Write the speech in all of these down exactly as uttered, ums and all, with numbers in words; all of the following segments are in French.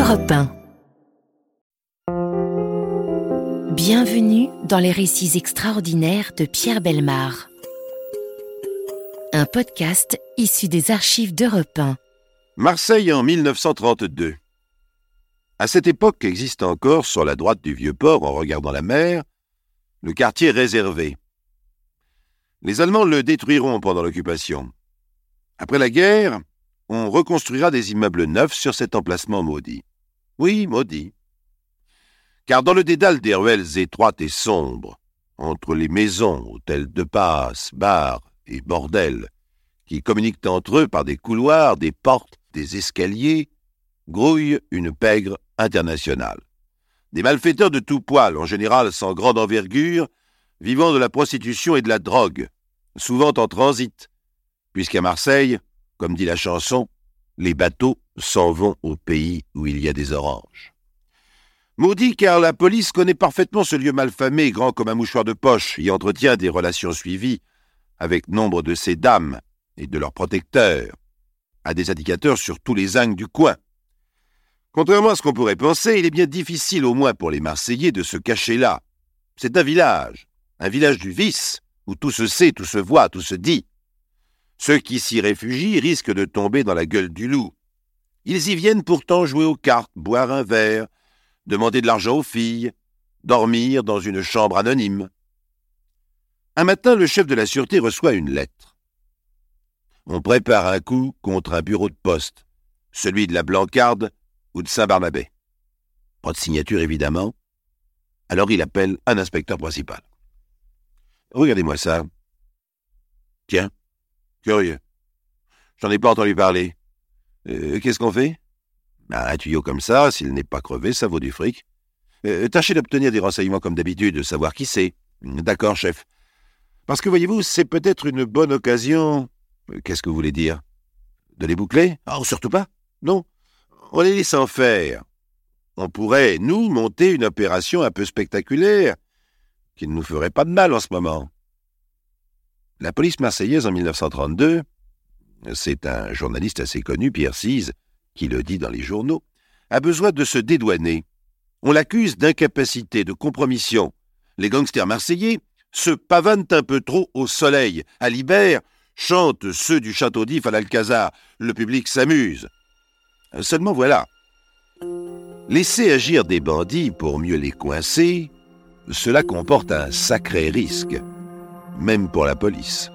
Europe un. Bienvenue dans les récits extraordinaires de Pierre Bellemare. Un podcast issu des archives d'Europe un. Marseille en mille neuf cent trente-deux. À cette époque existe encore, sur la droite du Vieux-Port, en regardant la mer, le quartier réservé. Les Allemands le détruiront pendant l'occupation. Après la guerre, on reconstruira des immeubles neufs sur cet emplacement maudit. Oui, maudit. Car dans le dédale des ruelles étroites et sombres, entre les maisons, hôtels de passe, bars et bordels, qui communiquent entre eux par des couloirs, des portes, des escaliers, grouille une pègre internationale. Des malfaiteurs de tout poil, en général sans grande envergure, vivant de la prostitution et de la drogue, souvent en transit, puisqu'à Marseille, comme dit la chanson, les bateaux s'en vont au pays où il y a des oranges. Maudit car la police connaît parfaitement ce lieu malfamé, grand comme un mouchoir de poche, y entretient des relations suivies avec nombre de ces dames et de leurs protecteurs, à des indicateurs sur tous les angles du coin. Contrairement à ce qu'on pourrait penser, il est bien difficile, au moins pour les Marseillais, de se cacher là. C'est un village, un village du vice, où tout se sait, tout se voit, tout se dit. Ceux qui s'y réfugient risquent de tomber dans la gueule du loup. Ils y viennent pourtant jouer aux cartes, boire un verre, demander de l'argent aux filles, dormir dans une chambre anonyme. Un matin, le chef de la sûreté reçoit une lettre. On prépare un coup contre un bureau de poste, celui de la Blancarde ou de Saint-Barnabé. Pas de signature, évidemment. Alors il appelle un inspecteur principal. « Regardez-moi ça. Tiens, curieux. J'en ai pas entendu parler. Euh, qu'est-ce qu'on fait? Ben, un tuyau comme ça, s'il n'est pas crevé, ça vaut du fric. Euh, tâchez d'obtenir des renseignements comme d'habitude, de savoir qui c'est. D'accord, chef. Parce que, voyez-vous, c'est peut-être une bonne occasion... Qu'est-ce que vous voulez dire? De les boucler? Oh, surtout pas. Non. On les laisse en faire. On pourrait, nous, monter une opération un peu spectaculaire, qui ne nous ferait pas de mal en ce moment. La police marseillaise en mille neuf cent trente-deux, c'est un journaliste assez connu, Pierre Cise, qui le dit dans les journaux, a besoin de se dédouaner. On l'accuse d'incapacité, de compromission. Les gangsters marseillais se pavanent un peu trop au soleil. À l'hiver, chantent ceux du Château d'If à l'Alcazar. Le public s'amuse. Seulement voilà. Laisser agir des bandits pour mieux les coincer, cela comporte un sacré risque, même pour la police.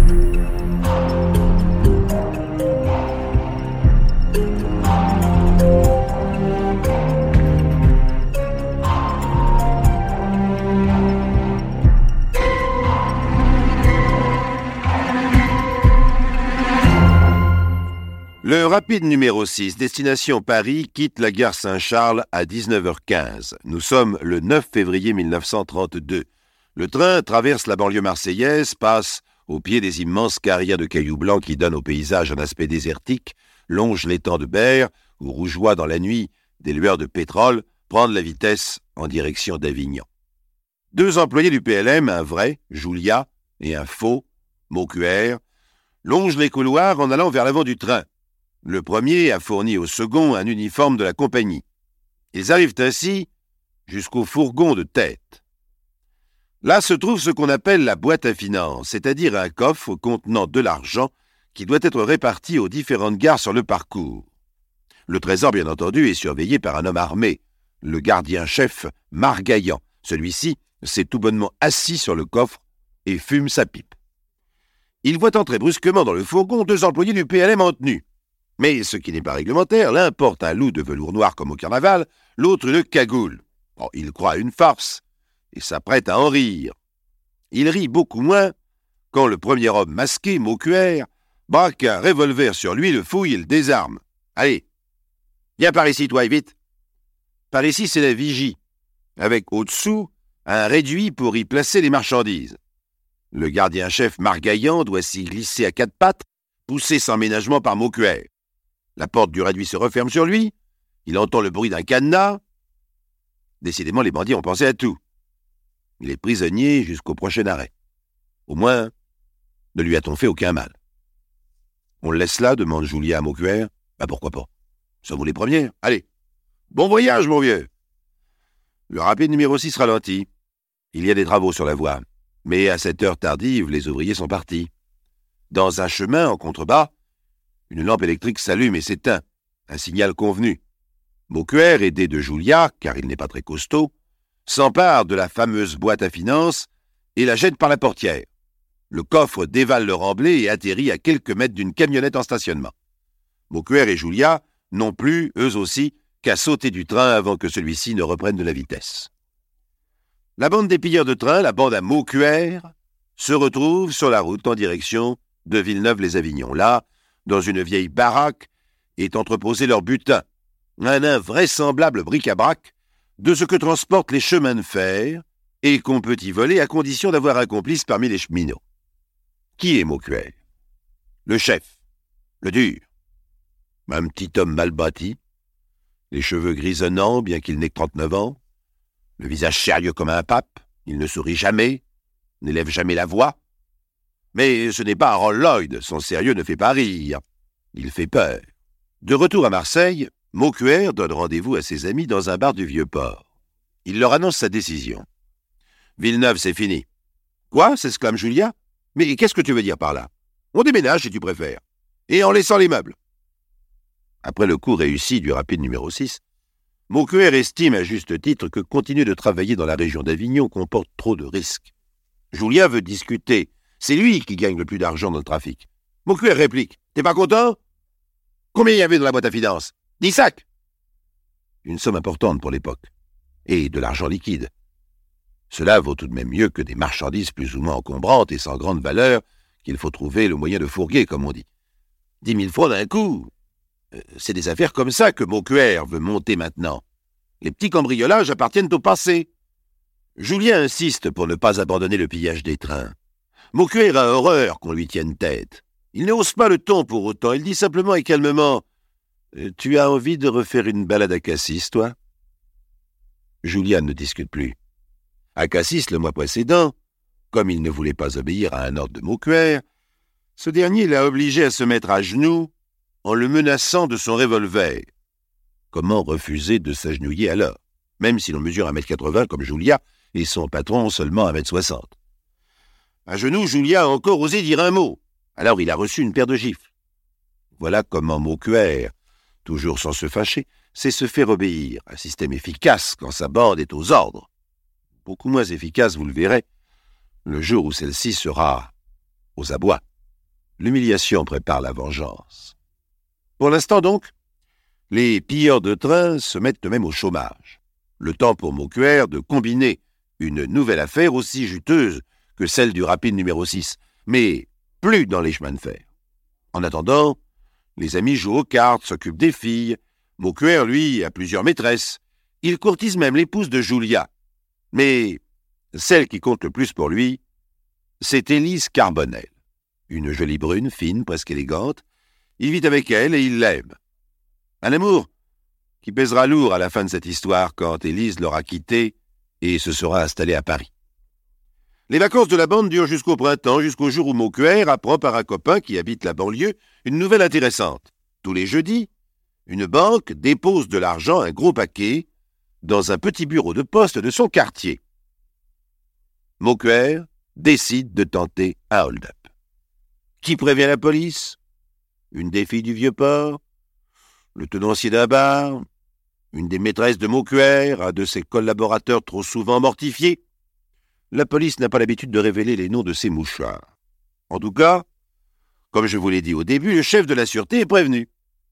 Le rapide numéro six, destination Paris, quitte la gare Saint-Charles à dix-neuf heures quinze. Nous sommes le neuf février mille neuf cent trente-deux. Le train traverse la banlieue marseillaise, passe au pied des immenses carrières de cailloux blancs qui donnent au paysage un aspect désertique, longe l'étang de Berre, où rougeoient dans la nuit des lueurs de pétrole, prendre la vitesse en direction d'Avignon. Deux employés du P L M, un vrai, Julia, et un faux, Maucuère, longent les couloirs en allant vers l'avant du train. Le premier a fourni au second un uniforme de la compagnie. Ils arrivent ainsi jusqu'au fourgon de tête. Là se trouve ce qu'on appelle la boîte à finances, c'est-à-dire un coffre contenant de l'argent qui doit être réparti aux différentes gares sur le parcours. Le trésor, bien entendu, est surveillé par un homme armé, le gardien-chef Margaillan. Celui-ci s'est tout bonnement assis sur le coffre et fume sa pipe. Il voit entrer brusquement dans le fourgon deux employés du P L M en tenue. Mais ce qui n'est pas réglementaire, l'un porte un loup de velours noir comme au carnaval, l'autre une cagoule. Bon, il croit à une farce et s'apprête à en rire. Il rit beaucoup moins quand le premier homme masqué, Maucuère, braque un revolver sur lui, le fouille et le désarme. « Allez, viens par ici, toi, et vite !» Par ici, c'est la vigie, avec au-dessous un réduit pour y placer les marchandises. Le gardien-chef Margaillan doit s'y glisser à quatre pattes, poussé sans ménagement par Maucuère. La porte du réduit se referme sur lui, il entend le bruit d'un cadenas. Décidément, les bandits ont pensé à tout. Il est prisonnier jusqu'au prochain arrêt. Au moins, ne lui a-t-on fait aucun mal. On le laisse là, demande Julia à Maucuère. Bah pourquoi pas. Sommes-vous les premières? Allez, Bon voyage, mon vieux !» Le rapide numéro six ralentit. Il y a des travaux sur la voie. Mais à cette heure tardive, les ouvriers sont partis. Dans un chemin, en contrebas, une lampe électrique s'allume et s'éteint. Un signal convenu. Maucuère, aidé de Julia, car il n'est pas très costaud, s'empare de la fameuse boîte à finances et la jette par la portière. Le coffre dévale le remblai et atterrit à quelques mètres d'une camionnette en stationnement. Maucuère et Julia n'ont plus, eux aussi, qu'à sauter du train avant que celui-ci ne reprenne de la vitesse. La bande des pilleurs de train, la bande à Maucuère, se retrouve sur la route en direction de Villeneuve-les-Avignon. Là, dans une vieille baraque, est entreposé leur butin, un invraisemblable bric-à-brac de ce que transportent les chemins de fer et qu'on peut y voler à condition d'avoir un complice parmi les cheminots. Qui est Maucuère? Le chef, le dur. Un petit homme mal bâti, les cheveux grisonnants bien qu'il n'ait que trente-neuf ans, le visage sérieux comme un pape, il ne sourit jamais, n'élève jamais la voix. Mais ce n'est pas Harold Lloyd, son sérieux ne fait pas rire, il fait peur. De retour à Marseille, Maucuère donne rendez-vous à ses amis dans un bar du Vieux-Port. Il leur annonce sa décision. « Villeneuve, c'est fini. »« Quoi » s'exclame Julia. « Mais qu'est-ce que tu veux dire par là ? On déménage si tu préfères. Et en laissant les meubles. » Après le coup réussi du rapide numéro six, Maucuère estime à juste titre que continuer de travailler dans la région d'Avignon comporte trop de risques. Julia veut discuter. C'est lui qui gagne le plus d'argent dans le trafic. Maucuère réplique. « T'es pas content ? Combien il y avait dans la boîte à finances ? Dix sacs !» Une somme importante pour l'époque. Et de l'argent liquide. Cela vaut tout de même mieux que des marchandises plus ou moins encombrantes et sans grande valeur qu'il faut trouver le moyen de fourguer, comme on dit. Dix mille francs d'un coup. C'est des affaires comme ça que Maucuère veut monter maintenant. Les petits cambriolages appartiennent au passé. Julien insiste pour ne pas abandonner le pillage des trains. Maucuère a horreur qu'on lui tienne tête. Il ne hausse pas le ton pour autant. Il dit simplement et calmement « Tu as envie de refaire une balade à Cassis, toi ?» Julien ne discute plus. À Cassis, le mois précédent, comme il ne voulait pas obéir à un ordre de Maucuère, ce dernier l'a obligé à se mettre à genoux en le menaçant de son revolver. Comment refuser de s'agenouiller alors, même si l'on mesure un mètre quatre-vingts comme Julia et son patron seulement un mètre soixante. À genoux, Julia a encore osé dire un mot. Alors il a reçu une paire de gifles. Voilà comment Maucuère, toujours sans se fâcher, sait se faire obéir, un système efficace quand sa bande est aux ordres. Beaucoup moins efficace, vous le verrez, le jour où celle-ci sera aux abois. L'humiliation prépare la vengeance. Pour l'instant donc, les pilleurs de train se mettent eux-mêmes au chômage. Le temps pour Maucuère de combiner une nouvelle affaire aussi juteuse que celle du rapide numéro six, mais plus dans les chemins de fer. En attendant, les amis jouent aux cartes, s'occupent des filles. Maucuère, lui, a plusieurs maîtresses. Il courtise même l'épouse de Julia. Mais celle qui compte le plus pour lui, c'est Élise Carbonel. Une jolie brune, fine, presque élégante. Il vit avec elle et il l'aime. Un amour qui pèsera lourd à la fin de cette histoire quand Élise l'aura quitté et se sera installée à Paris. Les vacances de la bande durent jusqu'au printemps, jusqu'au jour où Maucuère apprend par un copain qui habite la banlieue une nouvelle intéressante. Tous les jeudis, une banque dépose de l'argent, un gros paquet, dans un petit bureau de poste de son quartier. Maucuère décide de tenter un hold-up. Qui prévient la police ? Une des filles du Vieux-Port, le tenancier d'un bar, une des maîtresses de Maucuère, un de ses collaborateurs trop souvent mortifiés. La police n'a pas l'habitude de révéler les noms de ses mouchards. En tout cas, comme je vous l'ai dit au début, le chef de la sûreté est prévenu.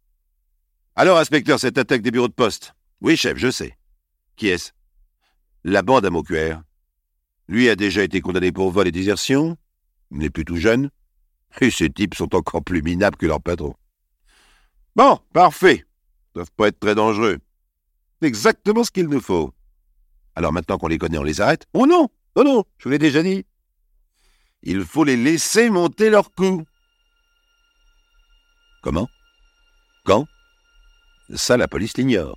« Alors, inspecteur, cette attaque des bureaux de poste ?»« Oui, chef, je sais. »« Qui est-ce ?»« La bande à Maucuère. Lui a déjà été condamné pour vol et désertion. Il n'est plus tout jeune. Et ces types sont encore plus minables que leur patron. »« Bon, parfait. Ils doivent pas être très dangereux. C'est exactement ce qu'il nous faut. Alors maintenant qu'on les connaît, on les arrête ? Oh non, oh non, je vous l'ai déjà dit. Il faut les laisser monter leur coup. » Comment ? Quand ? Ça, la police l'ignore.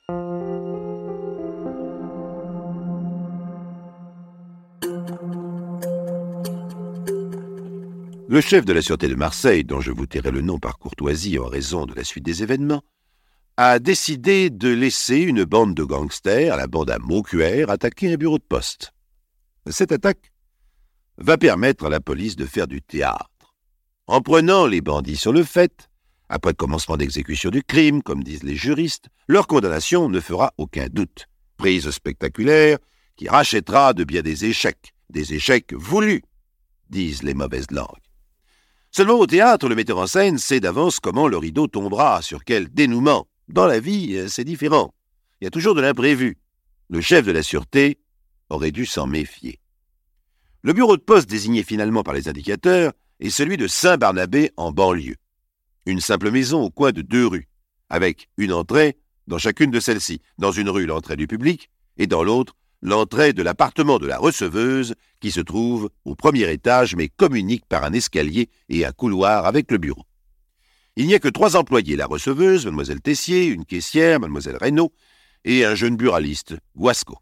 Le chef de la sûreté de Marseille, dont je vous tairai le nom par courtoisie en raison de la suite des événements, a décidé de laisser une bande de gangsters, la bande à Maucuère, attaquer un bureau de poste. Cette attaque va permettre à la police de faire du théâtre. En prenant les bandits sur le fait, après le commencement d'exécution du crime, comme disent les juristes, leur condamnation ne fera aucun doute. Prise spectaculaire qui rachètera de bien des échecs, des échecs voulus, disent les mauvaises langues. Seulement au théâtre, le metteur en scène sait d'avance comment le rideau tombera, sur quel dénouement. Dans la vie, c'est différent. Il y a toujours de l'imprévu. Le chef de la sûreté aurait dû s'en méfier. Le bureau de poste désigné finalement par les indicateurs est celui de Saint-Barnabé en banlieue. Une simple maison au coin de deux rues, avec une entrée dans chacune de celles-ci. Dans une rue, l'entrée du public, et dans l'autre, l'entrée de l'appartement de la receveuse qui se trouve au premier étage mais communique par un escalier et un couloir avec le bureau. Il n'y a que trois employés, la receveuse, mademoiselle Tessier, une caissière, mademoiselle Reynaud, et un jeune buraliste, Guasco.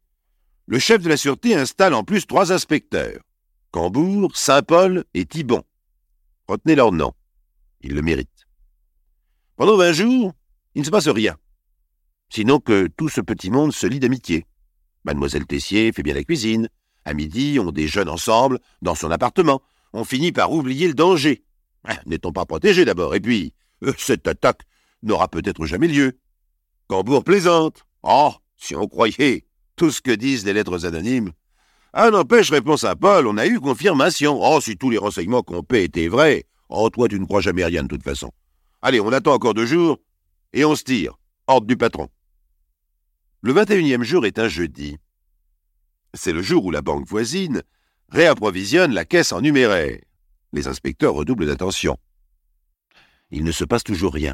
Le chef de la sûreté installe en plus trois inspecteurs, Cambour, Saint-Paul et Thibon. Retenez leur nom, ils le méritent. Pendant vingt jours, il ne se passe rien, sinon que tout ce petit monde se lie d'amitié. Mademoiselle Tessier fait bien la cuisine. À midi, on déjeune ensemble dans son appartement. On finit par oublier le danger. N'est-on pas protégé d'abord? Et puis, euh, cette attaque n'aura peut-être jamais lieu. Cambour plaisante. Oh, si on croyait tout ce que disent les lettres anonymes. Ah, n'empêche, répond Saint-Paul, on a eu confirmation. Oh, si tous les renseignements qu'on paie étaient vrais. Oh, toi, tu ne crois jamais rien de toute façon. Allez, on attend encore deux jours et on se tire. Ordre du patron. Le vingt et unième jour est un jeudi. C'est le jour où la banque voisine réapprovisionne la caisse en numéraire. Les inspecteurs redoublent d'attention. Il ne se passe toujours rien.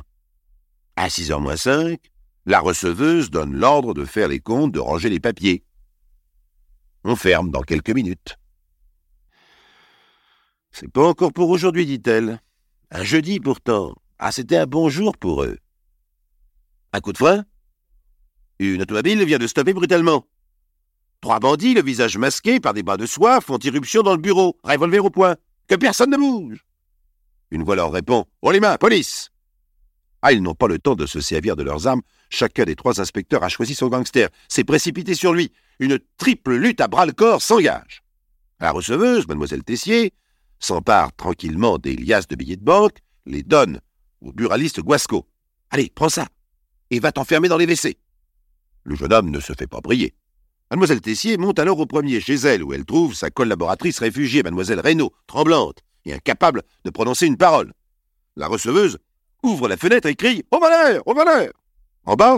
À six heures moins cinq, la receveuse donne l'ordre de faire les comptes, de ranger les papiers. On ferme dans quelques minutes. C'est pas encore pour aujourd'hui, dit-elle. Un jeudi pourtant. Ah, c'était un bon jour pour eux. Un coup de frein? Une automobile vient de stopper brutalement. Trois bandits, le visage masqué par des bras de soie, font irruption dans le bureau, revolver au poing. Que personne ne bouge. Une voix leur répond « On les mains, police !» Ah, ils n'ont pas le temps de se servir de leurs armes. Chacun des trois inspecteurs a choisi son gangster, s'est précipité sur lui. Une triple lutte à bras-le-corps s'engage. La receveuse, mademoiselle Tessier, s'empare tranquillement des liasses de billets de banque, les donne au buraliste Guasco. « Allez, prends ça, et va t'enfermer dans les W C. » Le jeune homme ne se fait pas briller. Mademoiselle Tessier monte alors au premier chez elle, où elle trouve sa collaboratrice réfugiée, mademoiselle Reynaud, tremblante et incapable de prononcer une parole. La receveuse ouvre la fenêtre et crie « Au malheur, au malheur !» En bas,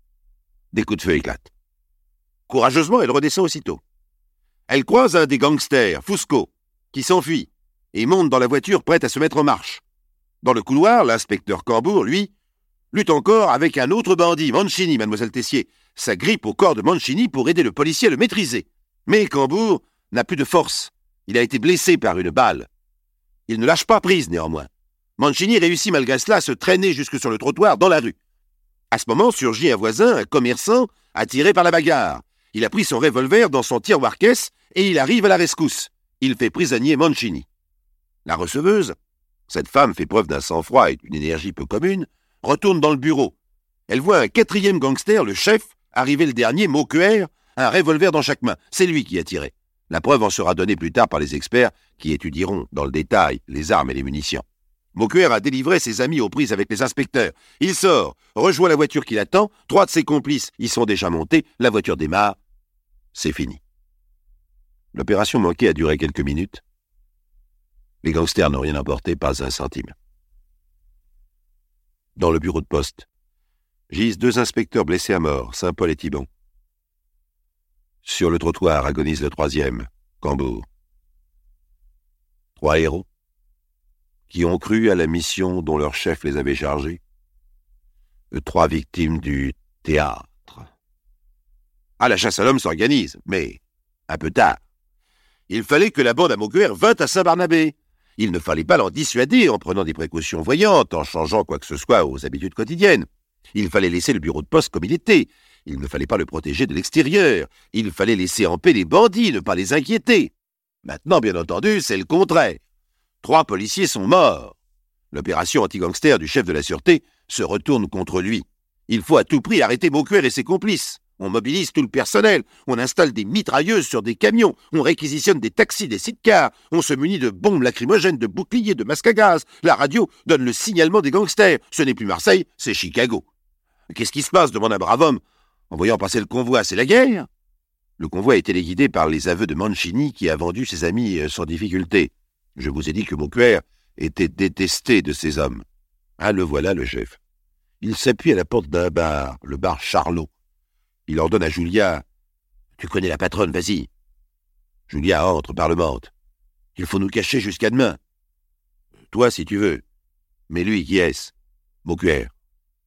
des coups de feu éclatent. Courageusement, elle redescend aussitôt. Elle croise un des gangsters, Fusco, qui s'enfuit et monte dans la voiture prête à se mettre en marche. Dans le couloir, l'inspecteur Cambour, lui, lutte encore avec un autre bandit, Mancini, mademoiselle Tessier, s'agrippe au corps de Mancini pour aider le policier à le maîtriser. Mais Cambour n'a plus de force. Il a été blessé par une balle. Il ne lâche pas prise, néanmoins. Mancini réussit malgré cela à se traîner jusque sur le trottoir dans la rue. À ce moment surgit un voisin, un commerçant, attiré par la bagarre. Il a pris son revolver dans son tiroir-caisse et il arrive à la rescousse. Il fait prisonnier Mancini. La receveuse, cette femme fait preuve d'un sang-froid et d'une énergie peu commune, retourne dans le bureau. Elle voit un quatrième gangster, le chef, arriver le dernier, Maucuère, un revolver dans chaque main. C'est lui qui a tiré. La preuve en sera donnée plus tard par les experts qui étudieront dans le détail les armes et les munitions. Maucuère a délivré ses amis aux prises avec les inspecteurs. Il sort, rejoint la voiture qui l'attend, trois de ses complices y sont déjà montés, la voiture démarre. C'est fini. L'opération manquée a duré quelques minutes. Les gangsters n'ont rien emporté, pas un centime. Dans le bureau de poste, gisent deux inspecteurs blessés à mort, Saint-Paul et Thibon. Sur le trottoir agonise le troisième, Cambour. Trois héros qui ont cru à la mission dont leur chef les avait chargés. Trois victimes du théâtre. Ah, la chasse à l'homme s'organise, mais un peu tard. Il fallait que la bande à Maucuère vînt à Saint-Barnabé. Il ne fallait pas l'en dissuader en prenant des précautions voyantes, en changeant quoi que ce soit aux habitudes quotidiennes. Il fallait laisser le bureau de poste comme il était. Il ne fallait pas le protéger de l'extérieur. Il fallait laisser en paix les bandits, ne pas les inquiéter. Maintenant, bien entendu, c'est le contraire. Trois policiers sont morts. L'opération anti-gangster du chef de la sûreté se retourne contre lui. Il faut à tout prix arrêter Maucuère et ses complices. On mobilise tout le personnel, on installe des mitrailleuses sur des camions, on réquisitionne des taxis, des sidecars, on se munit de bombes lacrymogènes, de boucliers, de masques à gaz. La radio donne le signalement des gangsters. Ce n'est plus Marseille, c'est Chicago. Qu'est-ce qui se passe, demande un brave homme. En voyant passer le convoi, c'est la guerre. Le convoi est téléguidé par les aveux de Mancini qui a vendu ses amis sans difficulté. Je vous ai dit que Maucuère était détesté de ses hommes. Ah, le voilà, le chef. Il s'appuie à la porte d'un bar, le bar Charlot. Il ordonne à Julia « Tu connais la patronne, vas-y. » Julia entre, parlemente. « Il faut nous cacher jusqu'à demain. »« Toi, si tu veux. » »« Mais lui, qui est-ce ?»« Maucuère. »« Maucuère ?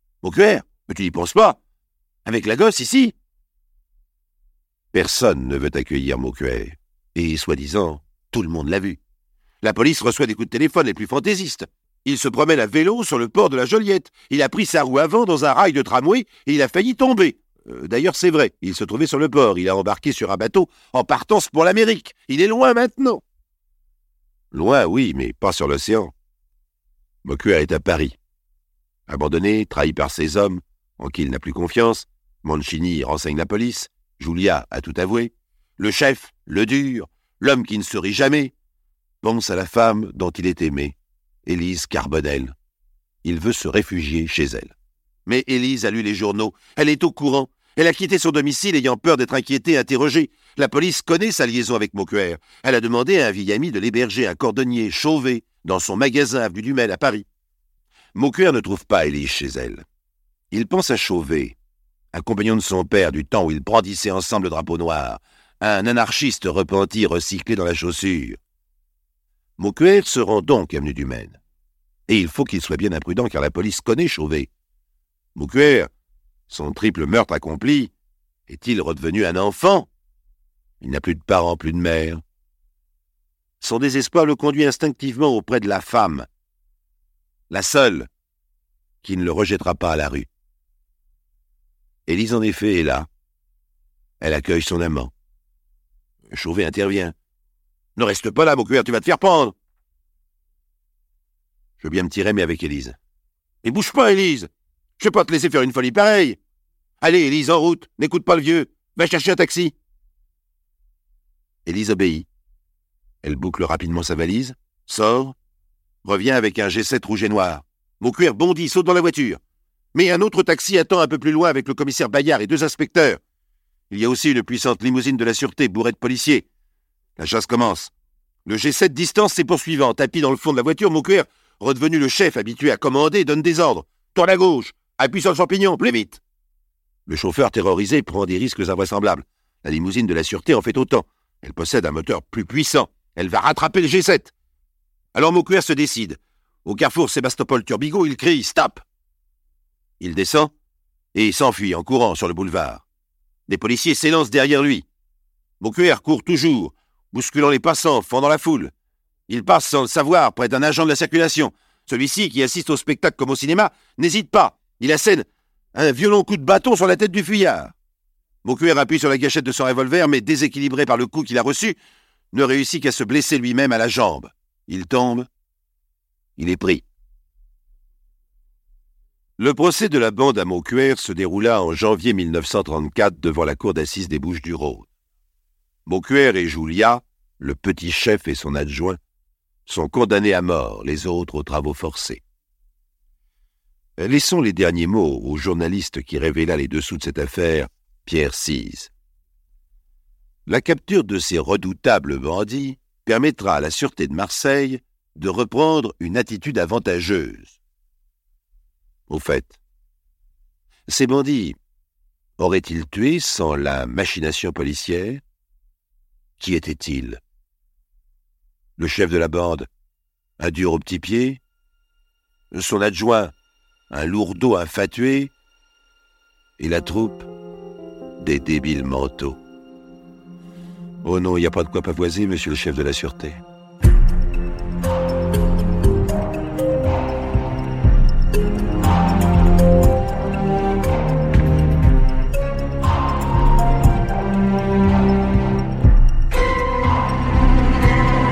Mais tu n'y penses pas. Avec la gosse, ici ?» Personne ne veut accueillir Maucuère. Et, soi-disant, tout le monde l'a vu. La police reçoit des coups de téléphone les plus fantaisistes. Il se promène à vélo sur le port de la Joliette. Il a pris sa roue avant dans un rail de tramway et il a failli tomber. Euh, d'ailleurs, c'est vrai, il se trouvait sur le port. Il a embarqué sur un bateau en partance pour l'Amérique. Il est loin maintenant. Loin, oui, mais pas sur l'océan. Maucuère est à Paris. Abandonné, trahi par ses hommes, en qui il n'a plus confiance, Mancini renseigne la police, Julia a tout avoué. Le chef, le dur, l'homme qui ne se rit jamais, pense à la femme dont il est aimé, Élise Carbonel. Il veut se réfugier chez elle. Mais Élise a lu les journaux, elle est au courant. Elle a quitté son domicile ayant peur d'être inquiétée et interrogée. La police connaît sa liaison avec Maucuère. Elle a demandé à un vieil ami de l'héberger, un cordonnier Chauvet, dans son magasin avenue du Mail à Paris. Maucuère ne trouve pas Élise chez elle. Il pense à Chauvet, un compagnon de son père du temps où ils brandissaient ensemble le drapeau noir, un anarchiste repenti recyclé dans la chaussure. Maucuère se rend donc avenue du Maine. Et il faut qu'il soit bien imprudent car la police connaît Chauvet. Maucuère, son triple meurtre accompli, est-il redevenu un enfant? Il n'a plus de parents, plus de mère. Son désespoir le conduit instinctivement auprès de la femme, la seule qui ne le rejettera pas à la rue. Élise, en effet, est là. Elle accueille son amant. Chauvet intervient. « Ne reste pas là, Maucuère, tu vas te faire prendre !» Je veux bien me tirer, mais avec Élise. « Et bouge pas, Élise! Je vais pas te laisser faire une folie pareille! Allez, Élise, en route, n'écoute pas le vieux, va chercher un taxi !» Élise obéit. Elle boucle rapidement sa valise, sort, revient avec un G sept rouge et noir. Maucuère bondit, saute dans la voiture. Mais un autre taxi attend un peu plus loin avec le commissaire Bayard et deux inspecteurs. Il y a aussi une puissante limousine de la sûreté bourrée de policiers. La chasse commence. Le G sept distance ses poursuivants. Tapis dans le fond de la voiture, Maucuère, redevenu le chef habitué à commander, donne des ordres. Tourne à gauche, appuie sur le champignon, plus vite. Le chauffeur terrorisé prend des risques invraisemblables. La limousine de la sûreté en fait autant. Elle possède un moteur plus puissant. Elle va rattraper le G sept. Alors Maucuère se décide. Au carrefour Sébastopol-Turbigo, il crie « Stop !» Il descend et s'enfuit en courant sur le boulevard. Des policiers s'élancent derrière lui. Maucuère court toujours, bousculant les passants, fendant la foule. Il passe sans le savoir près d'un agent de la circulation. Celui-ci, qui assiste au spectacle comme au cinéma, n'hésite pas. Il assène un violent coup de bâton sur la tête du fuyard. Maucuère appuie sur la gâchette de son revolver, mais déséquilibré par le coup qu'il a reçu, ne réussit qu'à se blesser lui-même à la jambe. Il tombe. Il est pris. Le procès de la bande à Maucuère se déroula en janvier mille neuf cent trente-quatre devant la cour d'assises des Bouches-du-Rhône. Maucuère et Julia, le petit chef et son adjoint, sont condamnés à mort, les autres aux travaux forcés. Laissons les derniers mots au journaliste qui révéla les dessous de cette affaire, Pierre Cise. La capture de ces redoutables bandits permettra à la Sûreté de Marseille de reprendre une attitude avantageuse. Au fait, ces bandits auraient-ils tué sans la machination policière? Qui était-il? Le chef de la bande, un dur au petit pied? Son adjoint, un lourdeau infatué? Et la troupe, des débiles mentaux? Oh non, il n'y a pas de quoi pavoiser, monsieur le chef de la Sûreté.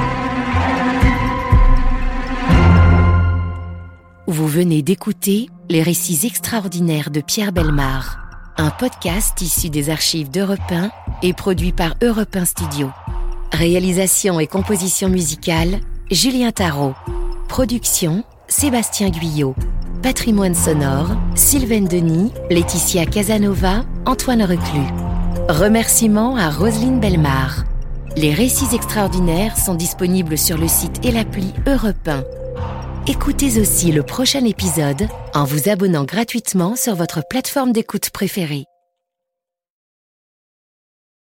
Vous venez d'écouter Les récits extraordinaires de Pierre Bellemare, un podcast issu des archives d'Europe un et produit par Europe un Studio. Réalisation et composition musicale, Julien Tarot. Production, Sébastien Guyot. Patrimoine sonore, Sylvaine Denis, Laetitia Casanova, Antoine Reclus. Remerciements à Roselyne Bellemare. Les récits extraordinaires sont disponibles sur le site et l'appli Europe un. Écoutez aussi le prochain épisode en vous abonnant gratuitement sur votre plateforme d'écoute préférée.